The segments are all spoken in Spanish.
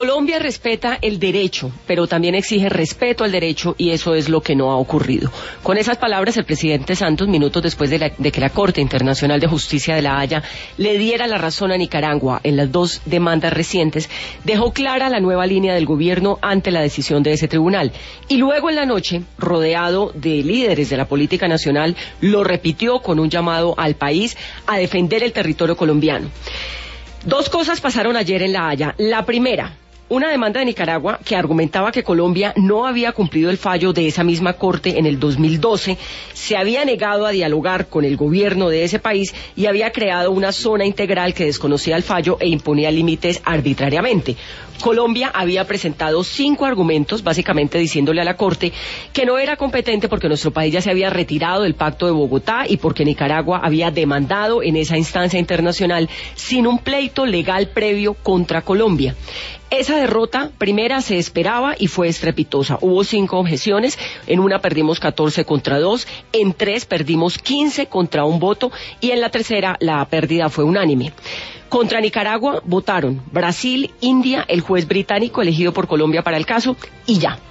Colombia respeta el derecho, pero también exige respeto al derecho, y eso es lo que no ha ocurrido. Con esas palabras, el presidente Santos, minutos después de que la Corte Internacional de Justicia de La Haya le diera la razón a Nicaragua en las dos demandas recientes, dejó clara la nueva línea del gobierno ante la decisión de ese tribunal. Y luego en la noche, rodeado de líderes de la política nacional, lo repitió con un llamado al país a defender el territorio colombiano. Dos cosas pasaron ayer en La Haya. La primera, una demanda de Nicaragua que argumentaba que Colombia no había cumplido el fallo de esa misma corte en el 2012, se había negado a dialogar con el gobierno de ese país y había creado una zona integral que desconocía el fallo e imponía límites arbitrariamente. Colombia había presentado 5 argumentos, básicamente diciéndole a la Corte que no era competente porque nuestro país ya se había retirado del Pacto de Bogotá y porque Nicaragua había demandado en esa instancia internacional sin un pleito legal previo contra Colombia. Esa derrota primera se esperaba y fue estrepitosa. Hubo 5 objeciones, en una perdimos 14-2, en 3 perdimos 15 contra 1 voto y en la tercera la pérdida fue unánime. Contra Nicaragua votaron Brasil, India, el juez británico elegido por Colombia para el caso y ya.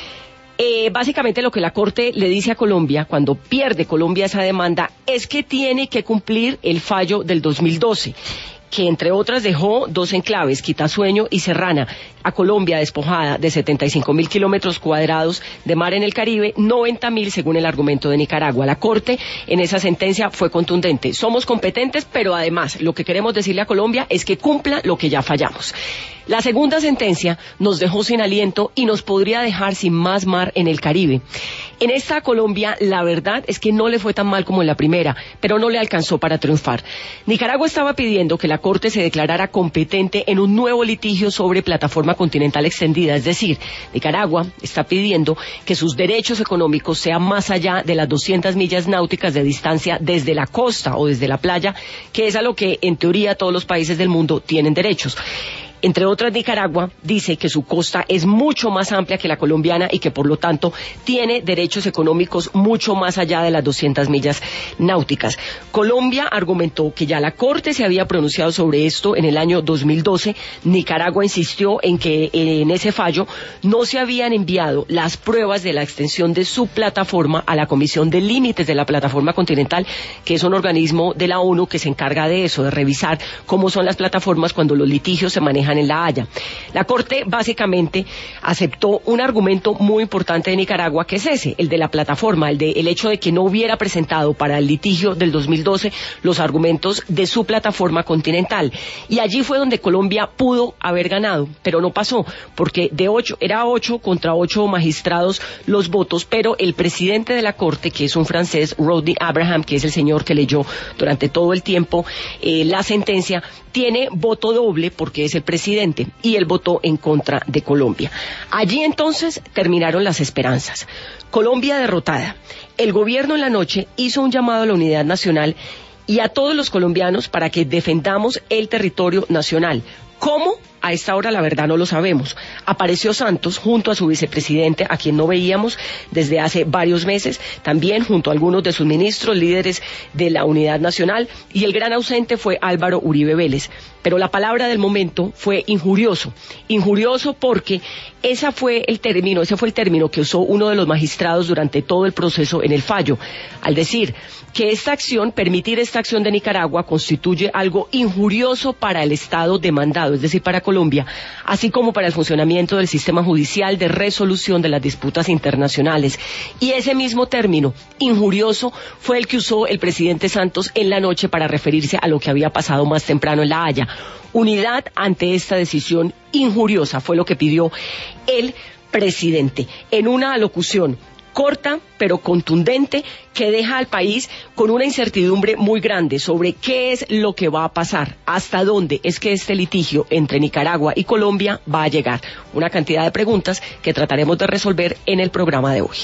Básicamente lo que la Corte le dice a Colombia cuando pierde Colombia esa demanda es que tiene que cumplir el fallo del 2012. Que entre otras dejó 2 enclaves, Quitasueño y Serrana, a Colombia despojada de 75.000 kilómetros cuadrados de mar en el Caribe, 90.000 según el argumento de Nicaragua. La Corte en esa sentencia fue contundente. Somos competentes, pero además lo que queremos decirle a Colombia es que cumpla lo que ya fallamos. La segunda sentencia nos dejó sin aliento y nos podría dejar sin más mar en el Caribe. En esta Colombia, la verdad es que no le fue tan mal como en la primera, pero no le alcanzó para triunfar. Nicaragua estaba pidiendo que la Corte se declarara competente en un nuevo litigio sobre plataforma continental extendida, es decir, Nicaragua está pidiendo que sus derechos económicos sean más allá de las 200 millas náuticas de distancia desde la costa o desde la playa, que es a lo que en teoría todos los países del mundo tienen derechos. Entre otras, Nicaragua dice que su costa es mucho más amplia que la colombiana y que por lo tanto tiene derechos económicos mucho más allá de las 200 millas náuticas. Colombia argumentó que ya la Corte se había pronunciado sobre esto en el año 2012. Nicaragua insistió en que en ese fallo no se habían enviado las pruebas de la extensión de su plataforma a la Comisión de Límites de la Plataforma Continental, que es un organismo de la ONU que se encarga de eso, de revisar cómo son las plataformas cuando los litigios se manejan en La Haya. La Corte básicamente aceptó un argumento muy importante de Nicaragua, que es ese, el de la plataforma, el hecho de que no hubiera presentado para el litigio del 2012 los argumentos de su plataforma continental. Y allí fue donde Colombia pudo haber ganado, pero no pasó, porque era 8 contra 8 magistrados los votos, pero el presidente de la Corte, que es un francés, Rodney Abraham, que es el señor que leyó durante todo el tiempo la sentencia, tiene voto doble porque es el presidente y él votó en contra de Colombia. Allí entonces terminaron las esperanzas. Colombia derrotada. El gobierno en la noche hizo un llamado a la unidad nacional y a todos los colombianos para que defendamos el territorio nacional. ¿Cómo? A esta hora la verdad no lo sabemos. Apareció Santos junto a su vicepresidente, a quien no veíamos desde hace varios meses, también junto a algunos de sus ministros, líderes de la Unidad Nacional, y el gran ausente fue Álvaro Uribe Vélez. Pero la palabra del momento fue injurioso. Injurioso porque ese fue el término que usó uno de los magistrados durante todo el proceso en el fallo, al decir que permitir esta acción de Nicaragua constituye algo injurioso para el Estado demandado, es decir, para Colombia, así como para el funcionamiento del sistema judicial de resolución de las disputas internacionales. Y ese mismo término, injurioso, fue el que usó el presidente Santos en la noche para referirse a lo que había pasado más temprano en La Haya. Unidad ante esta decisión injuriosa fue lo que pidió el presidente en una alocución corta pero contundente que deja al país con una incertidumbre muy grande sobre qué es lo que va a pasar, hasta dónde es que este litigio entre Nicaragua y Colombia va a llegar. Una cantidad de preguntas que trataremos de resolver en el programa de hoy.